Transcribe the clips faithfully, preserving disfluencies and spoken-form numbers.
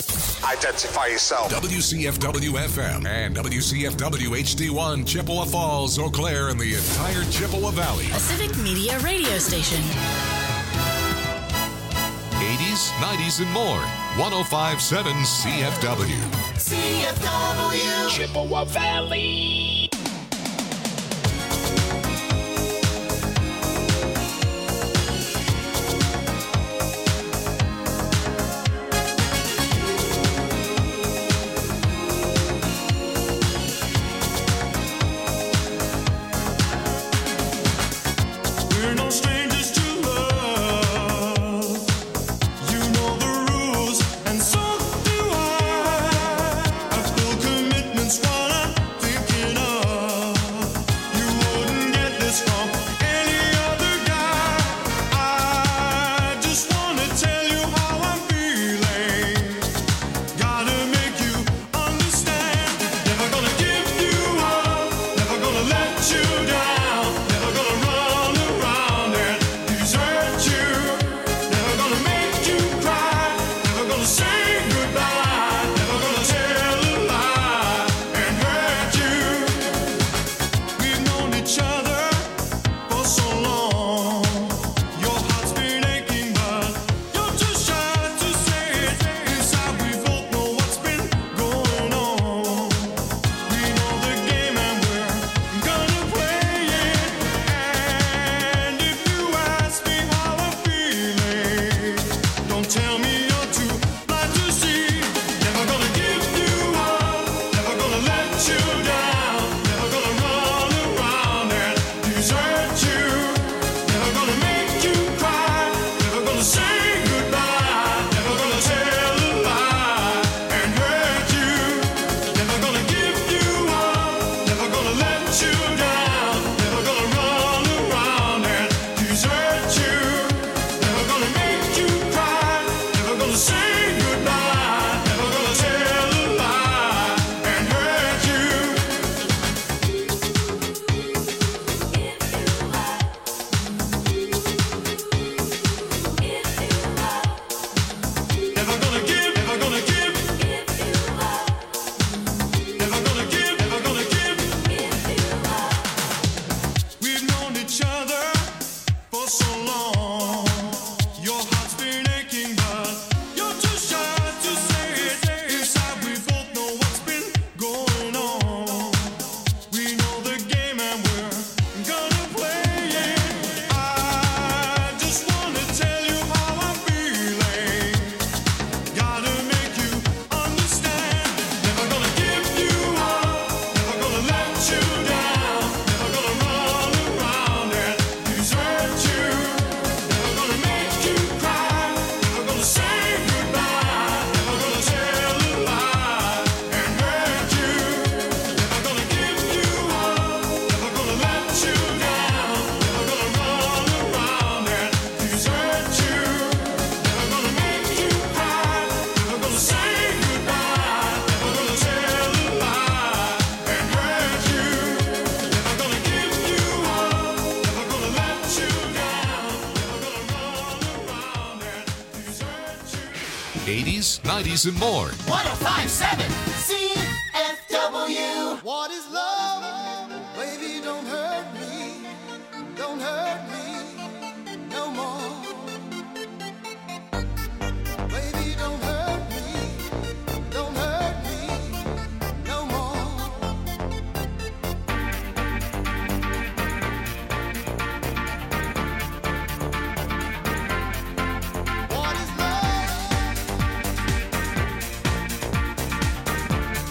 Identify yourself. W C F W F M and W C F W H D one, Chippewa Falls, Eau Claire, and the entire Chippewa Valley. A Civic Media radio station. eighties, nineties, and more. one oh five point seven C F W. C F W. Chippewa Valley. eighties, nineties, and more. one oh five point seven C F W. What is love? Baby, don't hurt me. Don't hurt me no more. Baby, don't hurt me. Don't hurt me no more. What is love?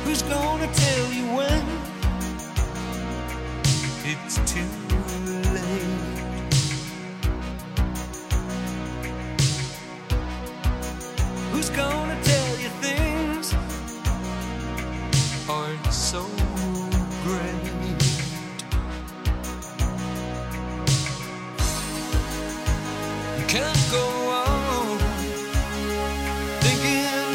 Who's gonna tell you when it's too late? Who's gonna tell you things aren't so great? You can't go on thinking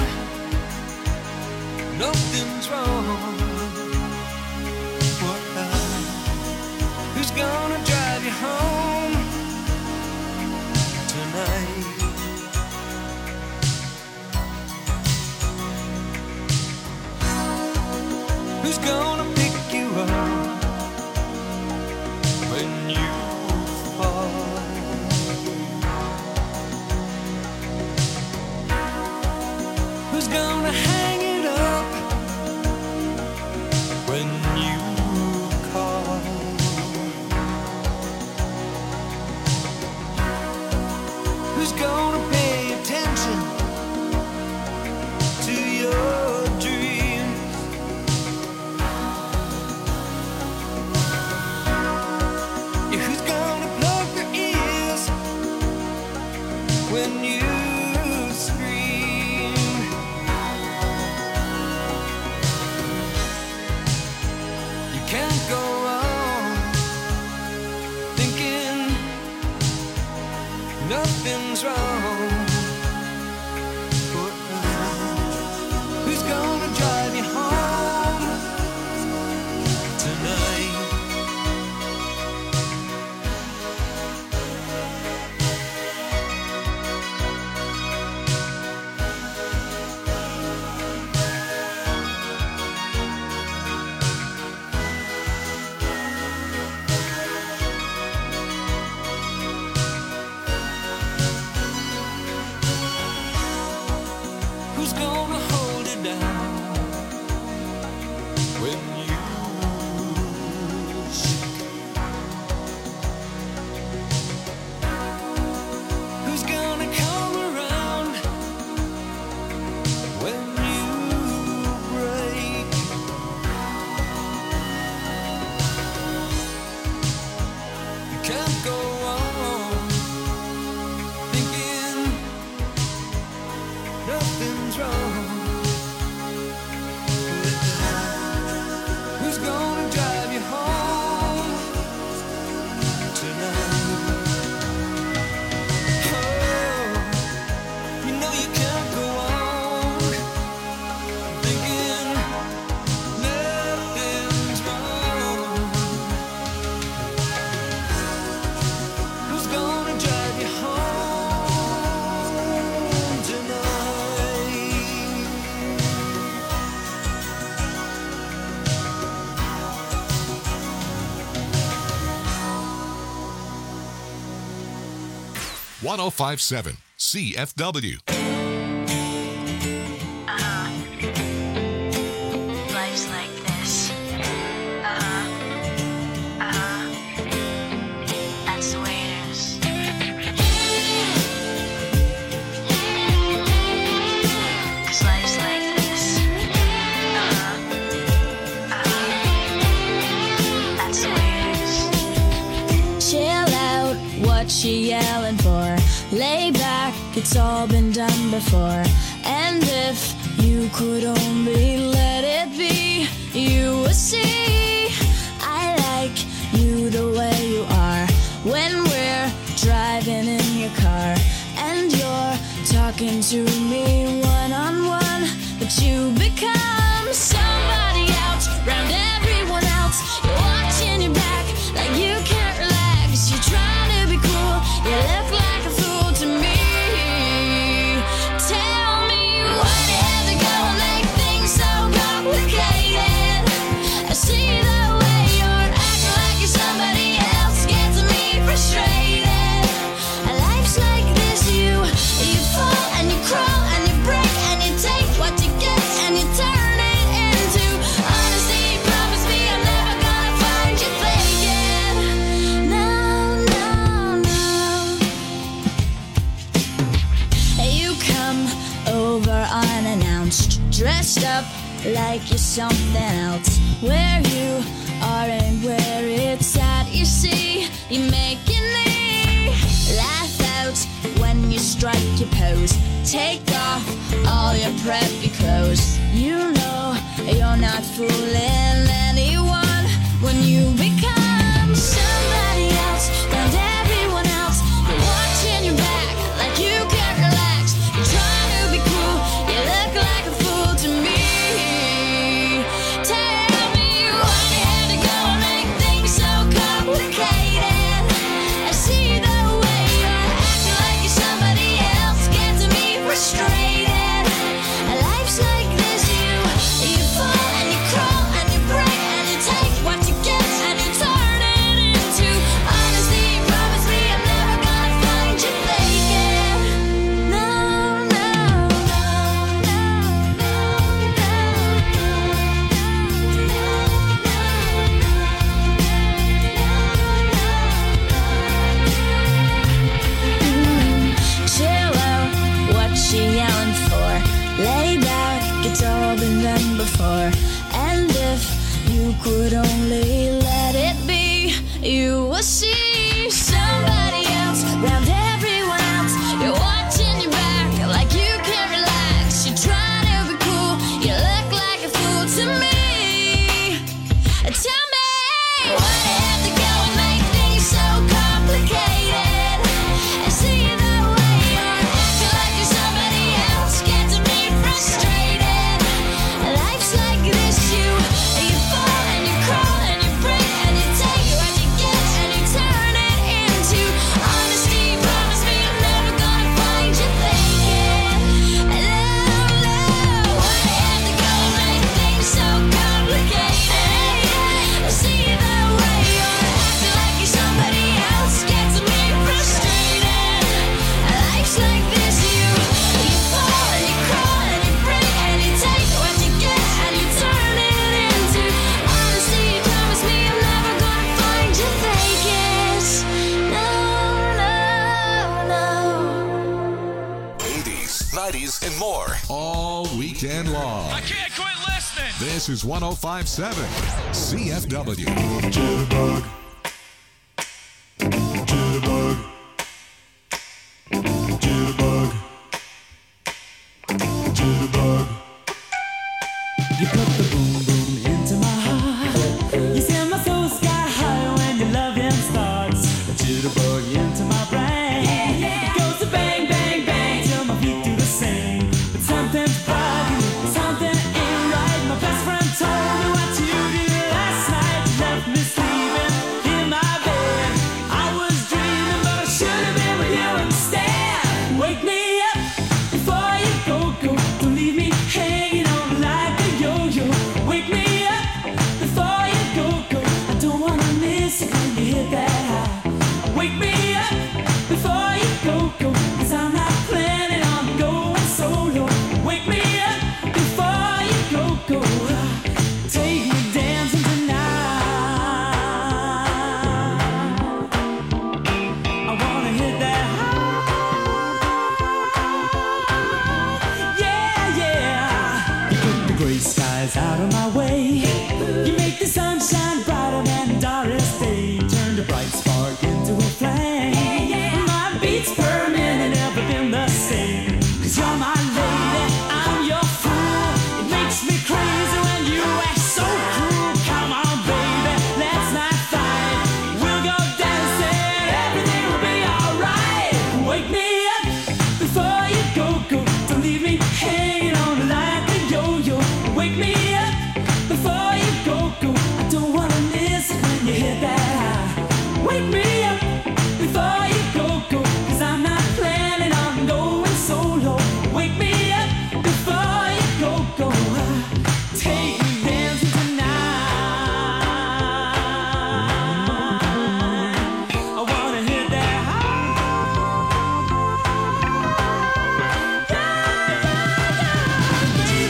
nothing's wrong. What? Who's gonna drive you home tonight? Who's gonna pick you up when you fall? Who's gonna hang it up when you call? Who's gonna pay attention to your dreams? Yeah, who's gonna plug their ears when you scream? You can't go on thinking nothing's wrong. Who's gonna drive you home tonight? Who's gonna hold it down when you shake? Who's gonna come around when you break? You can't go on thinking nothing's wrong. Who's gonna drive you home tonight? Oh, you know you can't go on thinking nothing's wrong. Who's gonna drive you home tonight? one oh five point seven C F W. Uh-huh. Life's like this. Uh-huh. Uh-huh. That's the way it is. 'Cause life's like this. Uh-huh. Uh-huh. That's the way it is. Chill out, what you yelling for? Lay back, it's all been done before. And if you could only let it be, you would see I like you the way you are. When we're driving in your car and you're talking to me one-on-one, but you become somebody else round everyone else. You're watching your back like you can't relax. You're trying to be cool, you look like a fool to me. Tell me why you have to go and make things so complicated. I see the way you're acting like you're somebody else, gets me frustrated. Life's like this, you you fall and you crawl and you break and you take what you get and you turn it into honesty. Promise me I'm never gonna find you faking. No, no, no. You come over unannounced, dressed up like you're something else. Where you are and where it's at, you see, you're making me laugh out when you strike your pose. Take off all your preppy clothes. You know you're not fooling anyone when you become somebody else. And everyone else, you're watching your back like you can't relax. You're trying to be cool, you look like a fool to me. Tell me why you had to go and make things so complicated. I see the way you're acting like you're somebody else, gets me frustrated. Life's like this, you you fall and you crawl and you break and you take what you get and you turn it into honesty. Promise me I'm never gonna find you faking. No, no, no, chill out, what she yelling for? Lay back, it's all been done before. And if you could only let it be, you will see somebody else round everyone else. You're watching your back like you can't relax. You're trying to be cool, you look like a fool to me. Tell me why you have to go and make things so complicated. I see the way you're acting like you're somebody else, gets me frustrated. Life's like this, you you fall and you crawl and you break and you take what you get and you turn it into honesty. Promise me I'm never gonna find you faking. No, no, why you have to go and make things so complicated? I see the way you're acting like you're somebody else, gets me frustrated. Life's like this, you you fall and you crawl and you break and you take what you get and you turn it into honesty. Promise me I'm never gonna find you faking. No, no, no. eighties, nineties, and more. All weekend long. I can't quit listening. This is one oh five point seven C F W. Jitterbug. Jitterbug. Jitterbug. Jitterbug. You put the boom boom into my heart. You send my soul sky high when your loving starts. A jitterbug into my brain. It goes to bang, bang, bang till my feet do the same. But something's bugging, something ain't right. My best friend told me what you did last night. You left me sleeping in my bed. I was dreaming, but I should have been with you instead. Wake me up before you go, go. Don't leave me hanging on like a yo-yo. Wake me up before you go, go. I don't wanna miss it when you hit that high. Wake me up before you go, go. Cause I'm not planning on going solo. Wake me up before you go, go. Take me dancing tonight. I wanna hit that high. Yeah, yeah. You put the gray skies out of my way. You make the sunshine brighter than the darkest day. Turn the bright spark into a flame. My beats per minute never been the same. Cause you're my lady, I'm your fool. It makes me crazy when you act so cruel. Come on, baby, let's not fight. We'll go dancing, everything will be alright. Wake me up before you go, go. Don't leave me hanging on like a yo-yo. Wake me up before you go, go. I don't wanna miss it when you hit that high. Wake me up before you go, go. Cause I'm not planning on going solo. Wake me up before you go, go. Take me dancing tonight. I wanna hit that high. Yeah,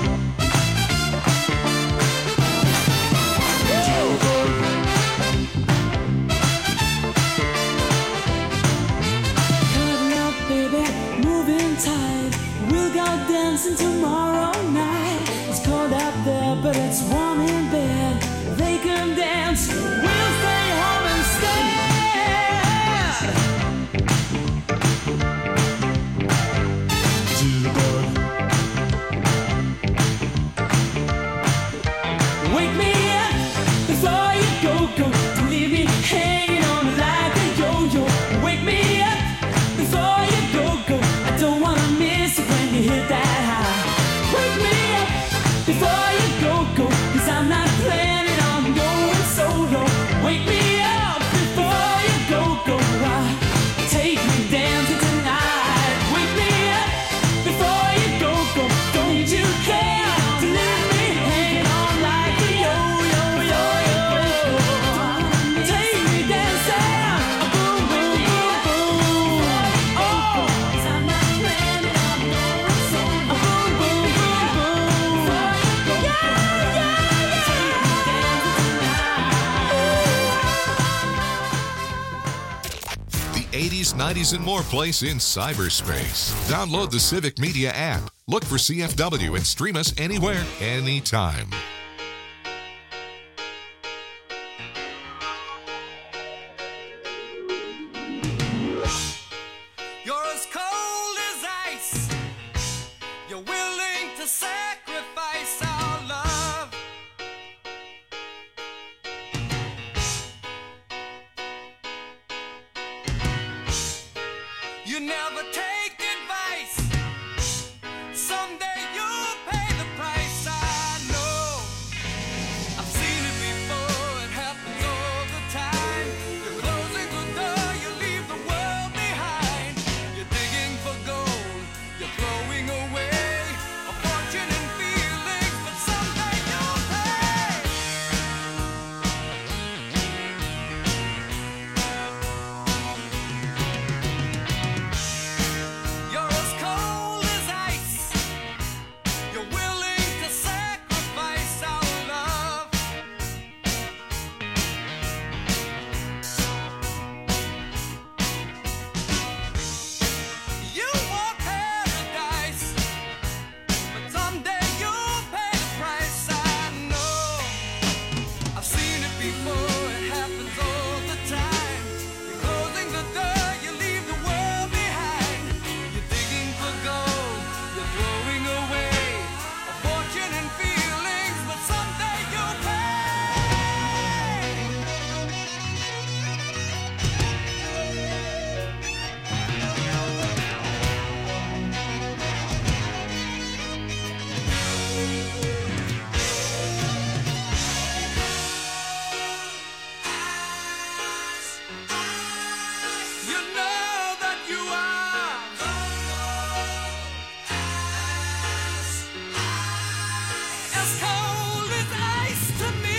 yeah, yeah, baby. before you go, go, 'cause I'm not planning on going solo. Wake me up before you go, go, ah, take me dancing tonight. Wake me up before you go, go, don't you care to leave me hanging on like a yo-yo, yo-yo. Take me dancing, boom, boom, boom, boom. Oh, 'cause I'm not planning on going solo. Boom, boom, boom, boom. Yeah, yeah, yeah. Take me dancing tonight. The eighties, nineties, and more place in cyberspace. Download the Civic Media app. Look for C F W and stream us anywhere, anytime. You're as cold as ice. You're willing to sacrifice our love. You never take advice. Someday you'll pay the price. I know. I've seen it before. It happens all the time. You're closing the door. You leave the world behind. You're digging for gold. You're throwing away a fortune and feelings, but someday you'll pay. You're as cold as ice. You're willing to sacrifice our love. You want paradise, but someday you'll pay the price. I know. I've seen it before. It happens all the time. You're closing the door. You leave the world behind. You're digging for gold. You're throwing away a fortune and feelings, but someday you'll pay. You know that you are as cold as ice to me.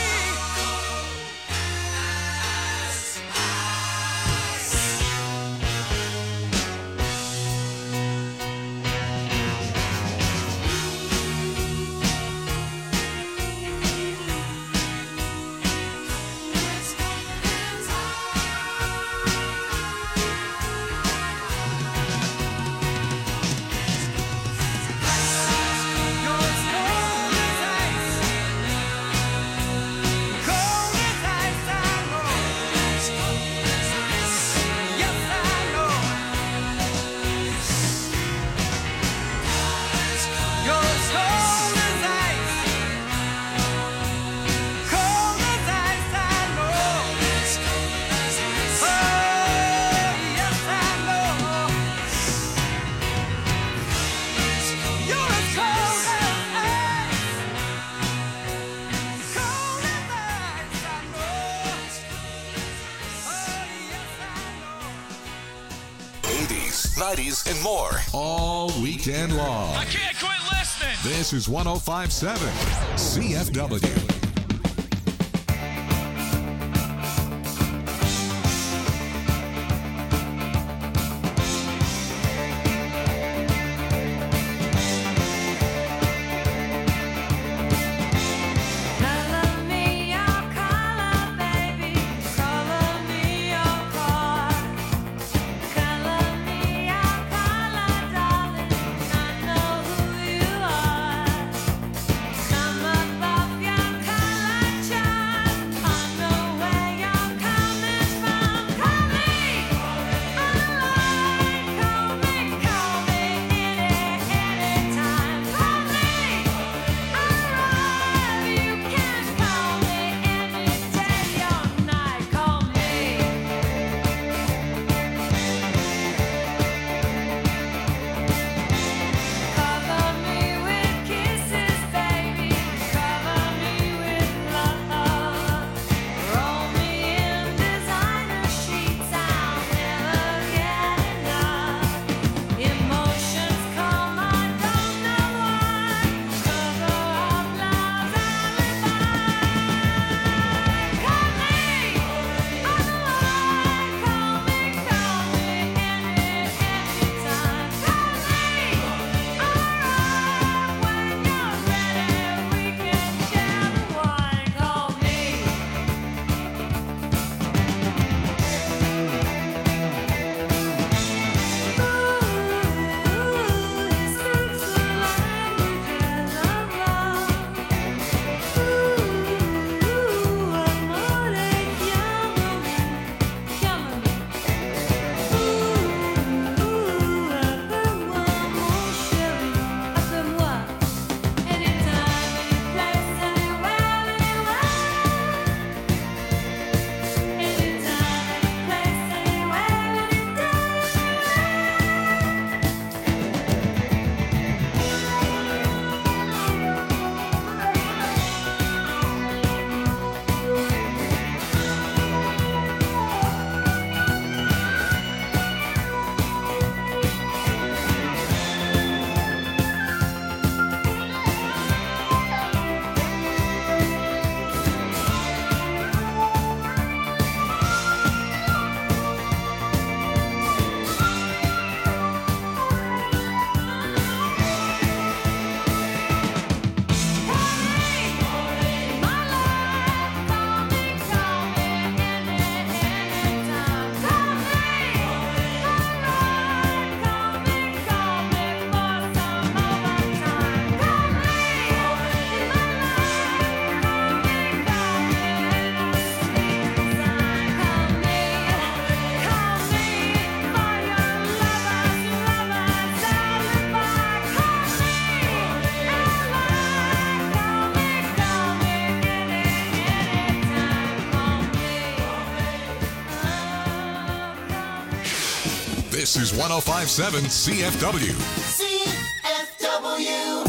You're as cold as ice, cold as ice. I know. Yes, I know. You're as cold as ice, cold as ice. I know. Oh, yes, I know. You're as cold as ice, cold as ice. I know. Oh, yes, I know. eighties, nineties, and more. All weekend long. I can't quit listening. This is one oh five point seven C F W. Color me your color, baby. Color me your car. Color me your color, darling. I know who you are. Come above your This is one oh five point seven C F W. C F W.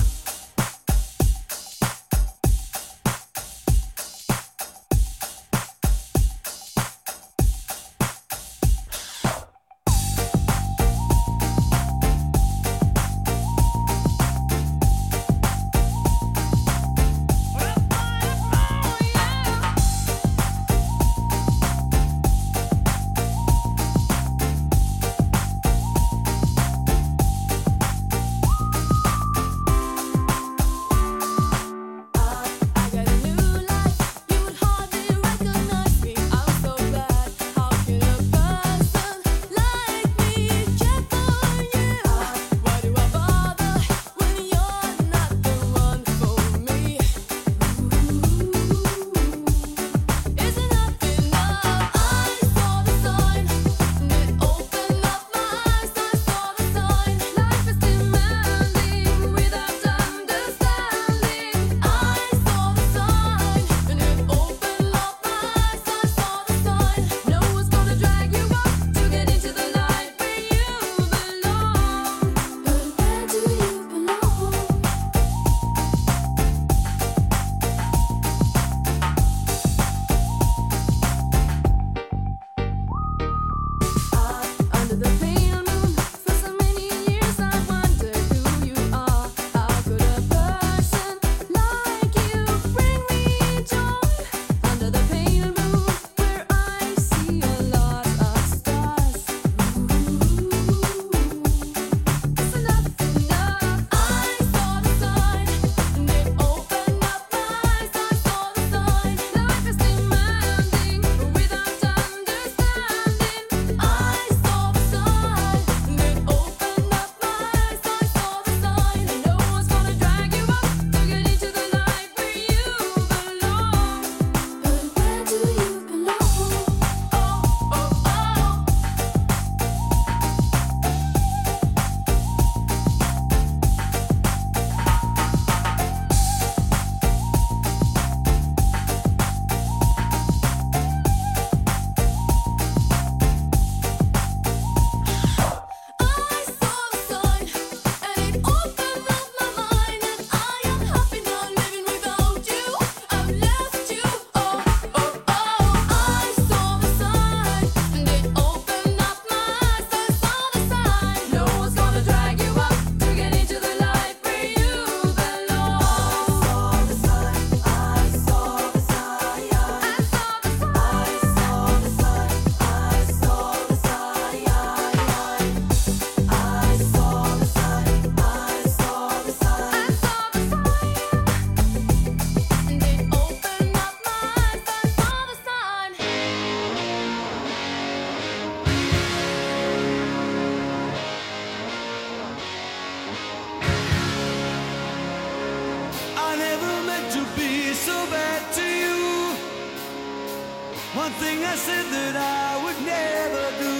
One thing I said that I would never do.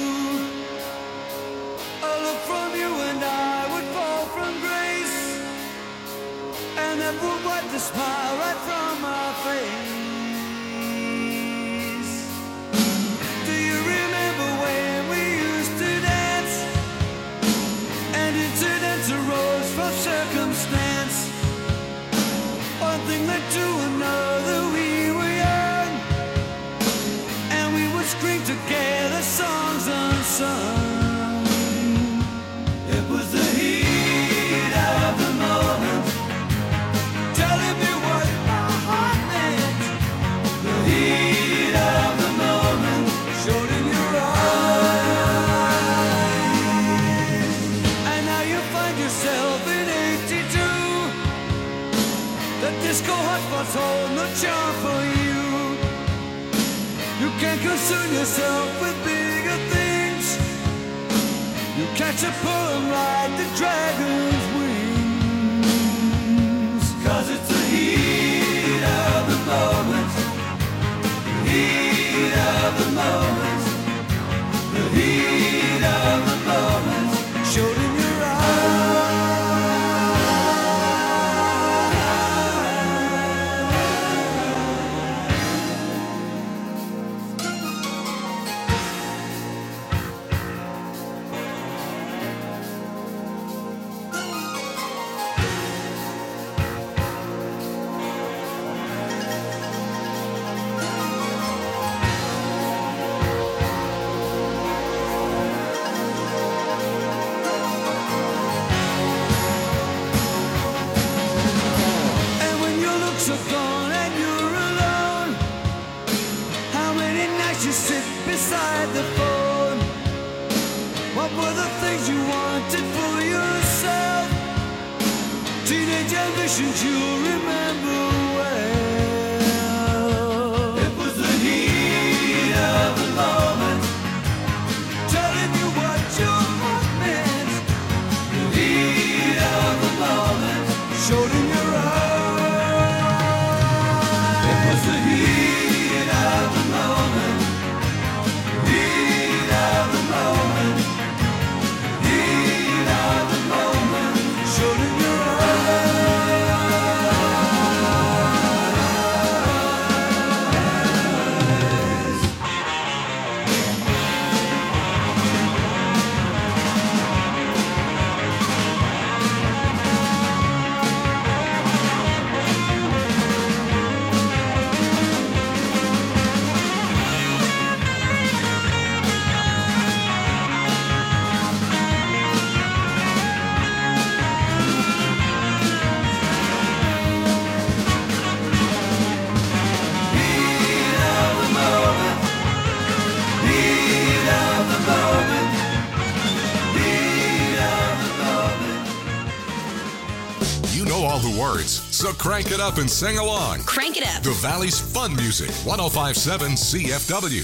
A look from you and I would fall from grace, and that would wipe the smile right from my face. Do you remember when we used to dance, and incidents arose from circumstance? One thing led to another, we were young, and we would scream together songs unsung. It was the heat of the moment, telling me what my heart meant. The heat of the moment showed in your eyes, and now you find yourself in eighty-two. The disco hotspots hold no charm for you. You can't concern yourself with bigger things. You catch a poem like the dragon's wings. Cause it's the heat of the moment, the heat of the moment, the heat of the moment showed in your want it for yourself. Teenage ambitions you'll remember well. It was the heat of the moment, telling you what your heart meant. The heat of the moment showed in your eyes. It was the heat of the moment, heat of the moment, heat of the moment showed in your You know all the words, so crank it up and sing along. Crank it up. The Valley's fun music, one oh five point seven C F W.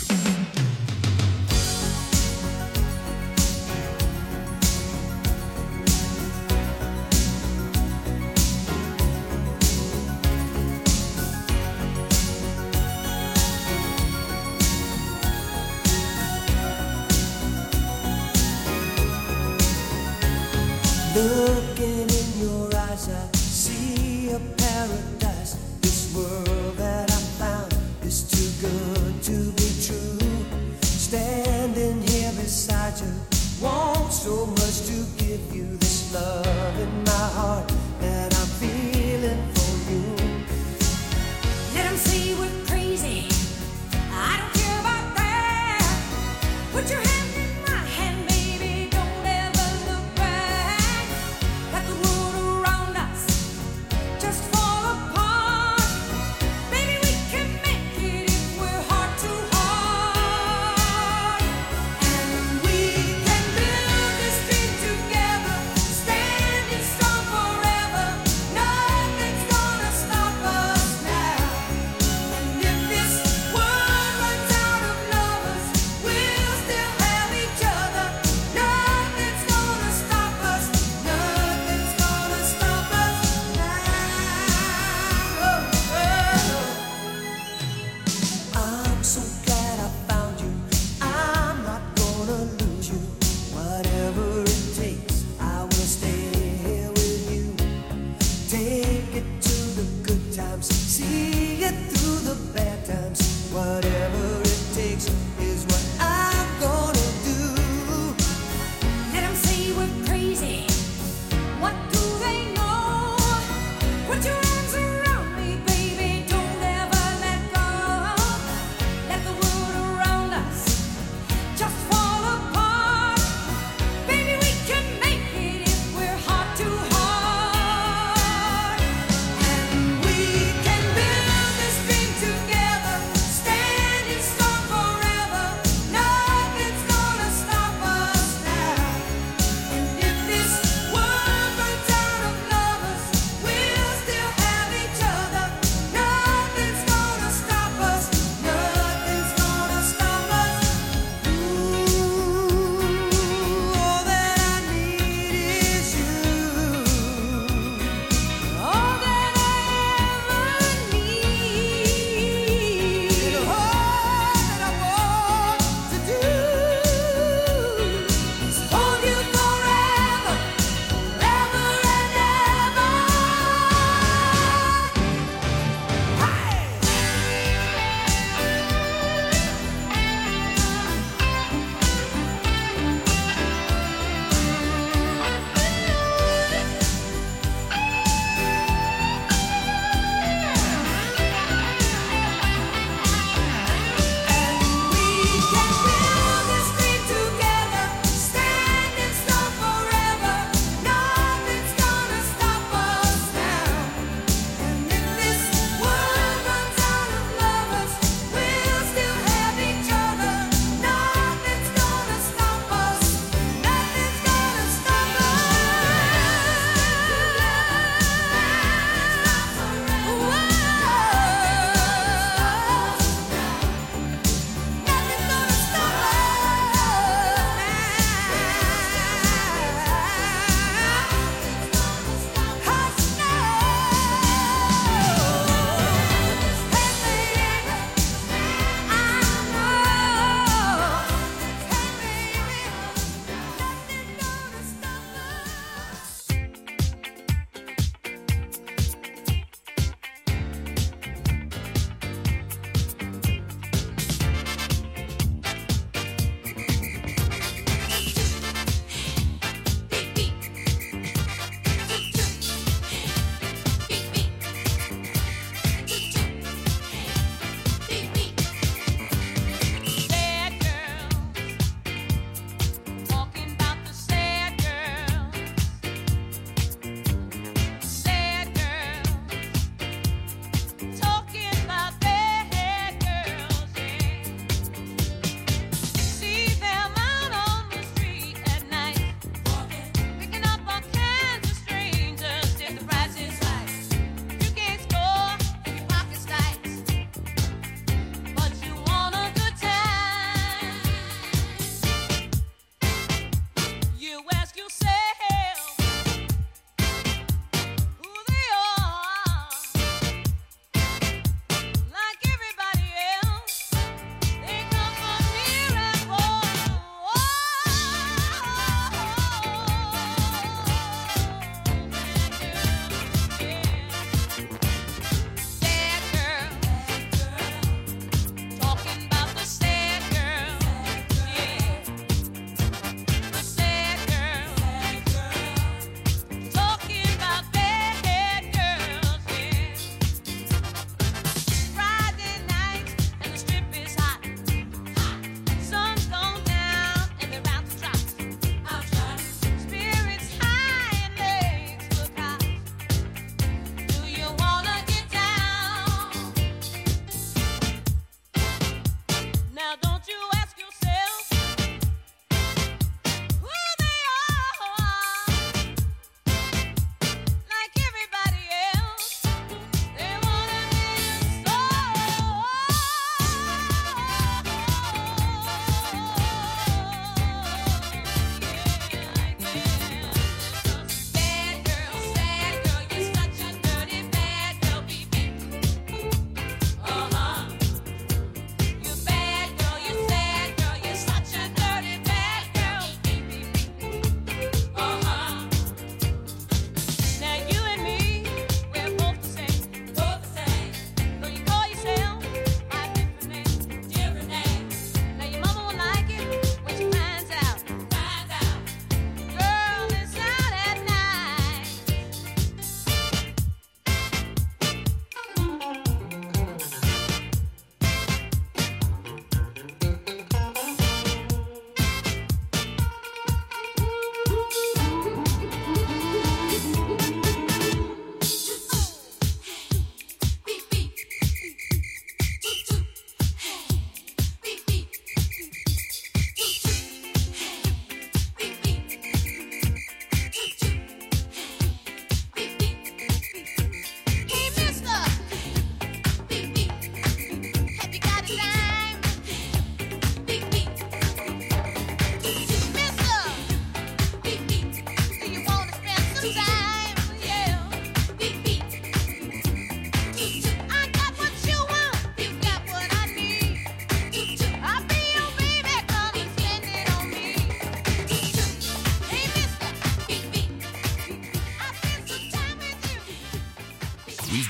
Looking in your eyes, I see a paradise. This world that I found is too good to be true. Standing here beside you, want so much to give you this love in my heart that I'm feeling for you. Let them say we're crazy. I don't care about that. Put your hand in my hand, baby. Don't ever look back. Got the world around us.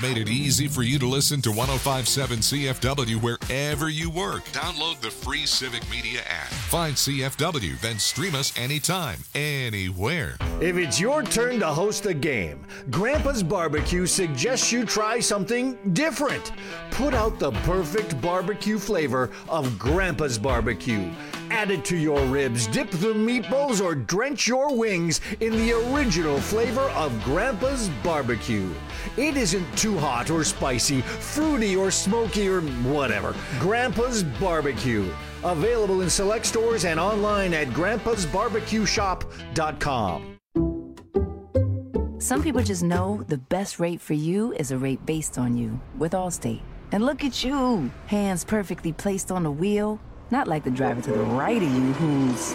made it easy for you to listen to one oh five point seven C F W wherever you work. Download the free Civic Media app. Find C F W, then stream us anytime, anywhere. If it's your turn to host a game, Grandpa's Barbecue suggests you try something different. Put out the perfect barbecue flavor of Grandpa's Barbecue. Add it to your ribs, dip the meatballs, or drench your wings in the original flavor of Grandpa's Barbecue. It isn't too hot or spicy, fruity or smoky or whatever. Grandpa's Barbecue. Available in select stores and online at grandpas barbecue shop dot com. Some people just know the best rate for you is a rate based on you with Allstate. And look at you, hands perfectly placed on the wheel. Not like the driver to the right of you who's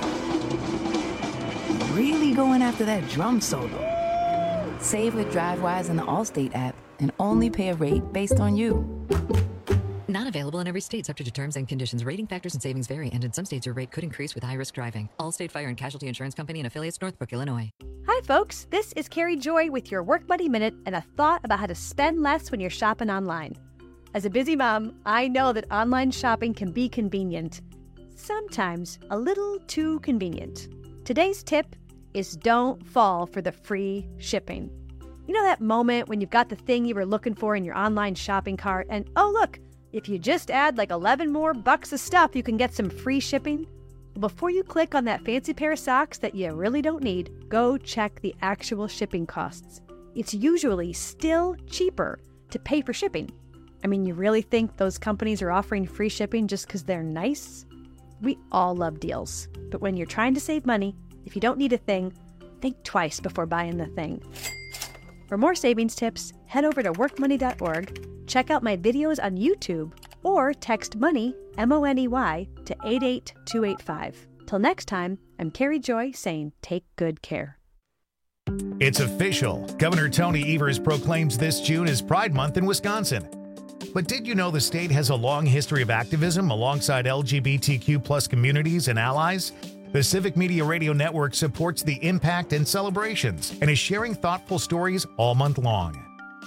really going after that drum solo. Save with DriveWise in the Allstate app and only pay a rate based on you. Not available in every state, subject to terms and conditions. Rating factors and savings vary, and in some states your rate could increase with high-risk driving. Allstate Fire and Casualty Insurance Company and affiliates, Northbrook, Illinois. Hi, folks. This is Carrie Joy with your Work Money Minute and a thought about how to spend less when you're shopping online. As a busy mom, I know that online shopping can be convenient. Sometimes a little too convenient. Today's tip is don't fall for the free shipping. You know that moment when you've got the thing you were looking for in your online shopping cart and, oh, look, if you just add like eleven more bucks of stuff, you can get some free shipping? Before you click on that fancy pair of socks that you really don't need, go check the actual shipping costs. It's usually still cheaper to pay for shipping. I mean, you really think those companies are offering free shipping just because they're nice? We all love deals, but when you're trying to save money, if you don't need a thing, think twice before buying the thing. For more savings tips, head over to work money dot org, check out my videos on YouTube, or text MONEY, M O N E Y, to eight eight two eight five. Till next time, I'm Carrie Joy saying take good care. It's official. Governor Tony Evers proclaims this June as Pride Month in Wisconsin. But did you know the state has a long history of activism alongside L G B T Q plus communities and allies? The Civic Media Radio Network supports the impact and celebrations and is sharing thoughtful stories all month long.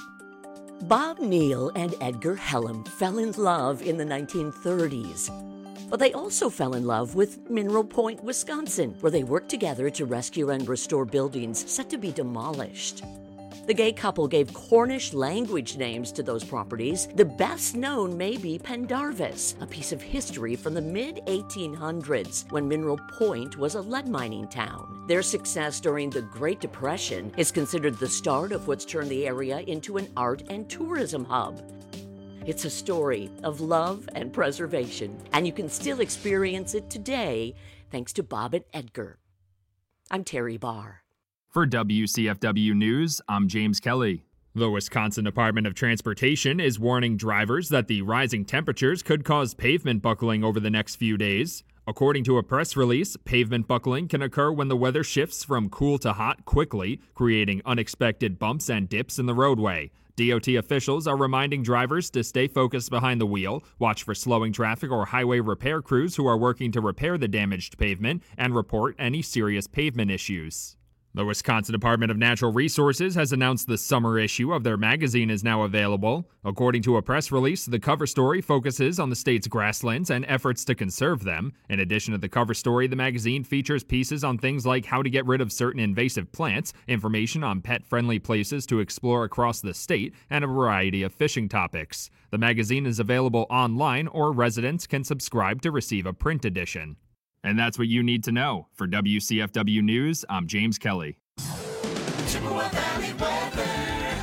Bob Neal and Edgar Hellam fell in love in the nineteen thirties. But they also fell in love with Mineral Point, Wisconsin, where they worked together to rescue and restore buildings set to be demolished. The gay couple gave Cornish language names to those properties. The best known may be Pendarvis, a piece of history from the mid eighteen hundreds when Mineral Point was a lead mining town. Their success during the Great Depression is considered the start of what's turned the area into an art and tourism hub. It's a story of love and preservation, and you can still experience it today thanks to Bob and Edgar. I'm Terry Barr. For W C F W News, I'm James Kelly. The Wisconsin Department of Transportation is warning drivers that the rising temperatures could cause pavement buckling over the next few days. According to a press release, pavement buckling can occur when the weather shifts from cool to hot quickly, creating unexpected bumps and dips in the roadway. D O T officials are reminding drivers to stay focused behind the wheel, watch for slowing traffic or highway repair crews who are working to repair the damaged pavement, and report any serious pavement issues. The Wisconsin Department of Natural Resources has announced the summer issue of their magazine is now available. According to a press release, the cover story focuses on the state's grasslands and efforts to conserve them. In addition to the cover story, the magazine features pieces on things like how to get rid of certain invasive plants, information on pet-friendly places to explore across the state, and a variety of fishing topics. The magazine is available online, or residents can subscribe to receive a print edition. And that's what you need to know. For W C F W News, I'm James Kelly. Chippewa Valley weather.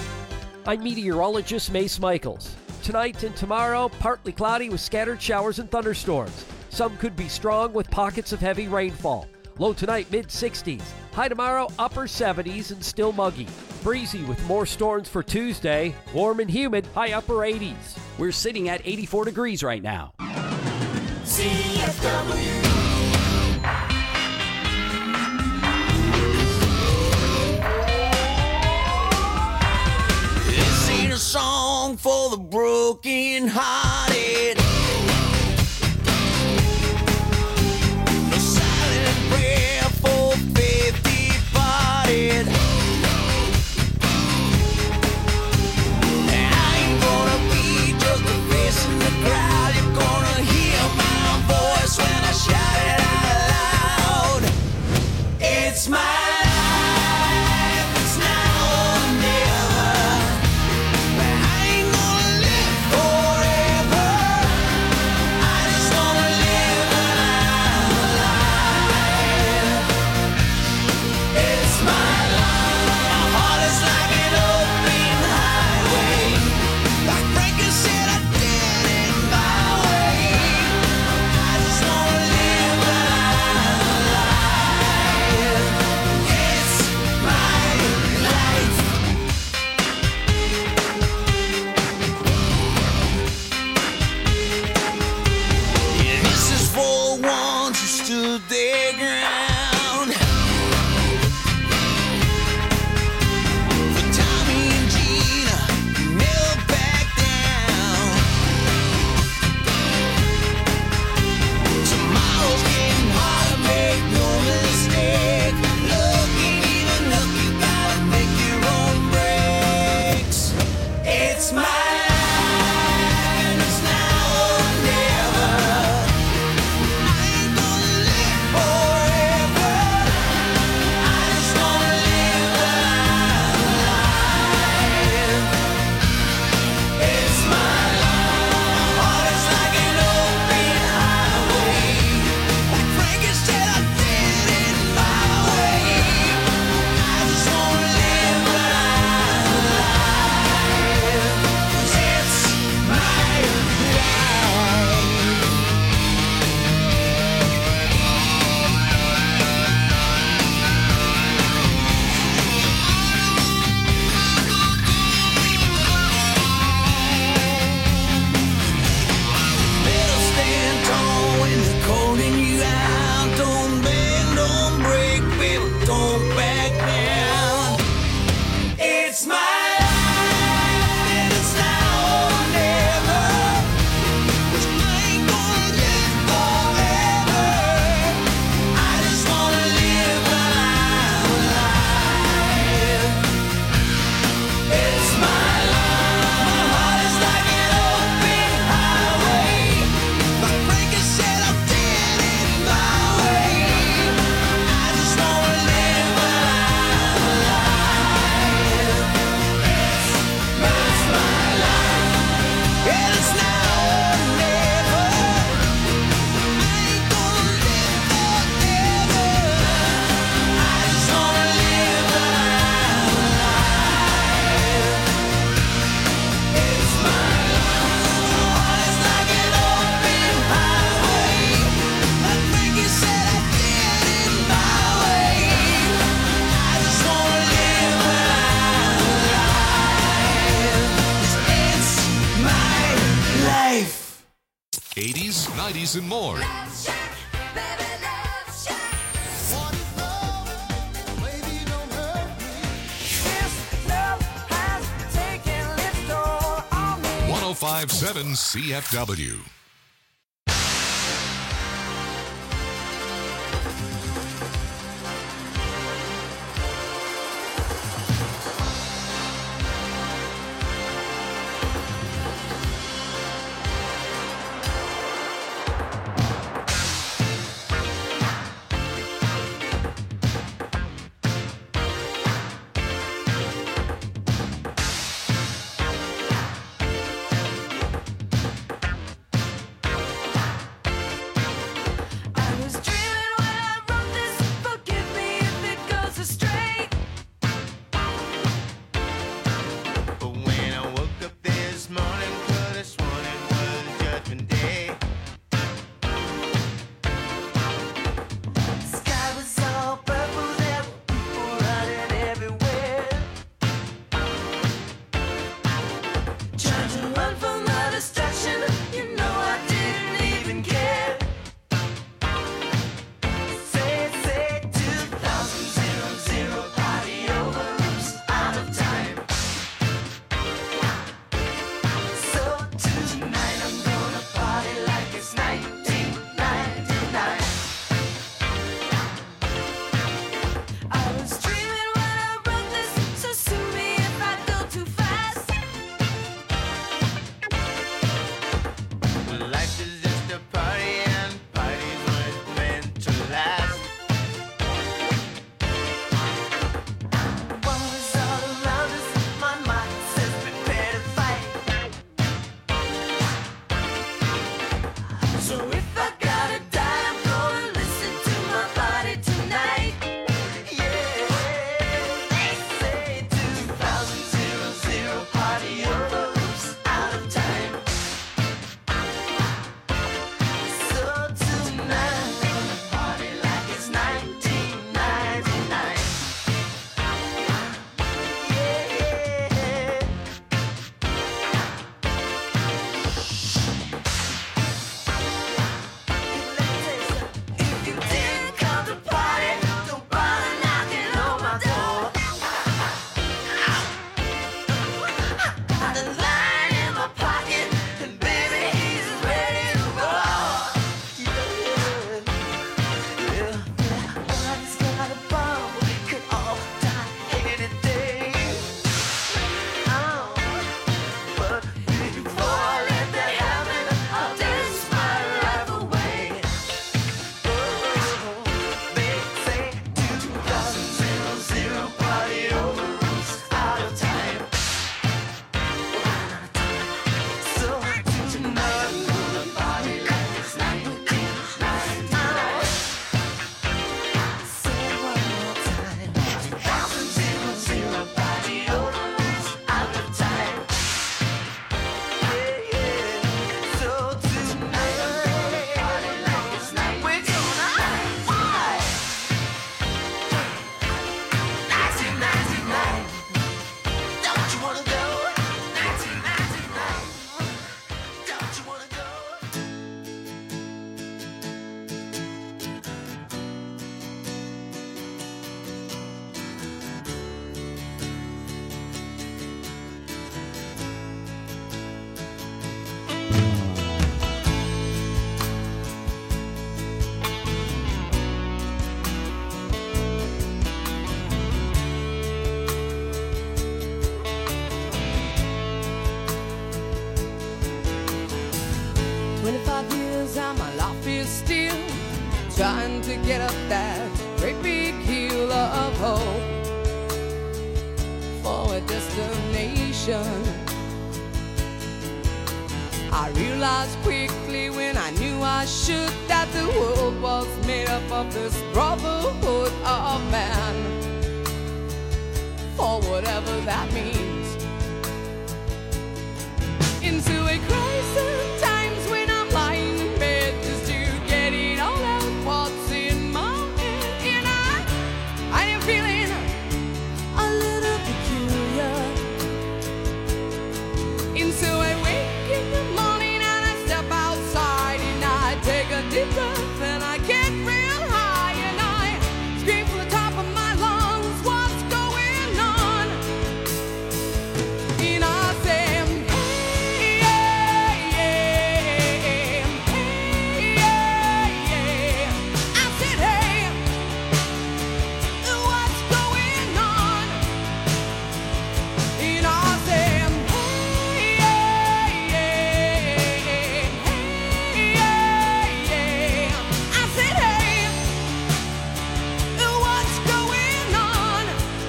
I'm meteorologist Mace Michaels. Tonight and tomorrow, partly cloudy with scattered showers and thunderstorms. Some could be strong with pockets of heavy rainfall. Low tonight, mid sixties. High tomorrow, upper seventies and still muggy. Breezy with more storms for Tuesday. Warm and humid, high upper eighties. We're sitting at eighty-four degrees right now. C F W. This ain't a song for the broken hearted. No silent prayer for faith departed. It's my life, and it's now or never. I ain't gonna live forever. I just wanna live alive. It's my life. My heart is like an open highway. Like Frankie said, I did it my way. I just wanna live alive. 'Cause it's my life. Better stand tall when they're calling you out. Don't bend, don't break, baby, don't back down. It's my life, and it's now or never. 'Cause I ain't gonna live forever. I just wanna live alive. It's my life. My heart is like an open highway. Like Frankie said, I did it my way. I just wanna live alive. It's my, it's my life, and it's now or never. I ain't gonna live forever. I just wanna live alive. It's my life. My heart is like an open highway. Like Frankie said, I did it my way. I just wanna live alive. 'Cause it's my life. eighties, nineties, and more. one oh five point seven C F W. trying to get up that great big hill of hope for a destination. I realized quickly when I knew I should that the world was made up of this brotherhood of man, for whatever that means. Into a crisis times when I'm lying in bed just to get it all out what's in my head, and I, I am feeling a little peculiar. Into a wake in the morning and I step outside and I take a deep breath and I get real high and I scream from the top of my lungs, what's going on? And I say, hey, yeah, yeah, hey, yeah, yeah. I said, hey, what's going on? And I say, hey, yeah, yeah, hey, yeah, yeah. I said, hey, what's going on?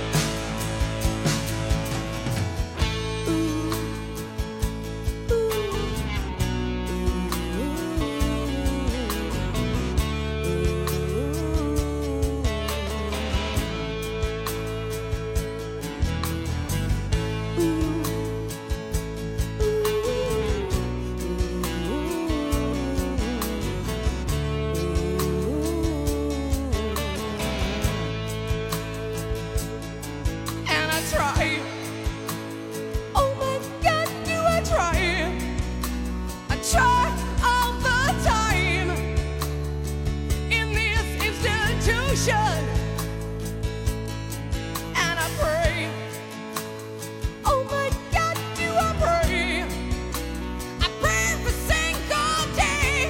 And I try. Oh my God, do I try? I try all the time in this institution. And I pray. Oh my God, do I pray? I pray every single day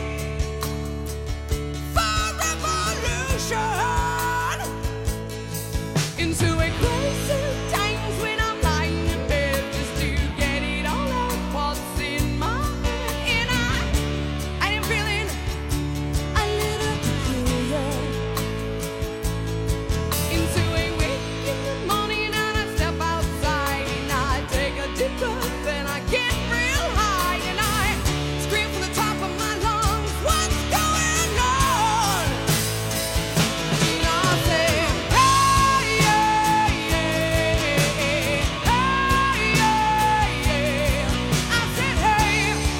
for revolution. Into a crisis times when I'm lying in bed just to get it all out what's in my head, and I, I am feeling a little peculiar. Into a wake in the morning and I step outside and I take a deep breath and I get real high and I scream from the top of my lungs, what's going on? And I say, hey, yeah, yeah, hey, yeah, yeah. I said, hey,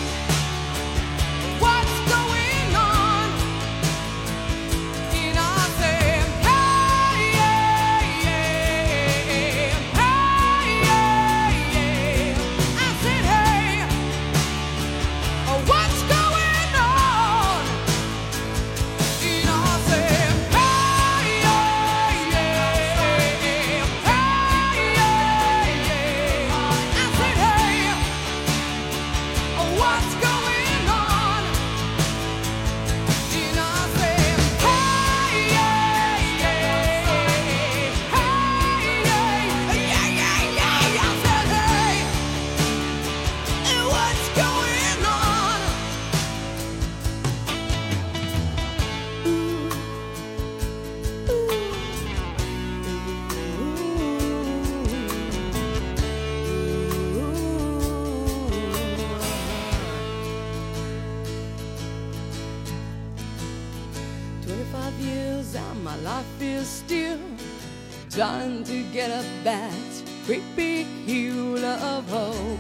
what's going on? And I said, hey, yeah, yeah, hey, yeah, yeah. I said, hey, what's going on? And I said, hey, yeah, yeah, hey, yeah, yeah. I said, hey, what's going on? And I said, hey, yeah, yeah, hey, yeah, yeah, yeah. I said, hey, what's going on? Twenty-five years and my life is still trying to get up that great big hill of hope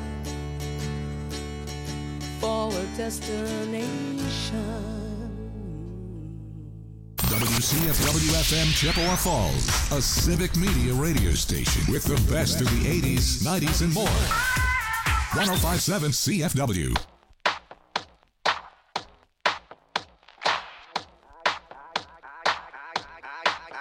for a destination. W C F W F M Chippewa Falls, a civic media radio station with the best of the eighties, nineties, and more. one oh five point seven C F W.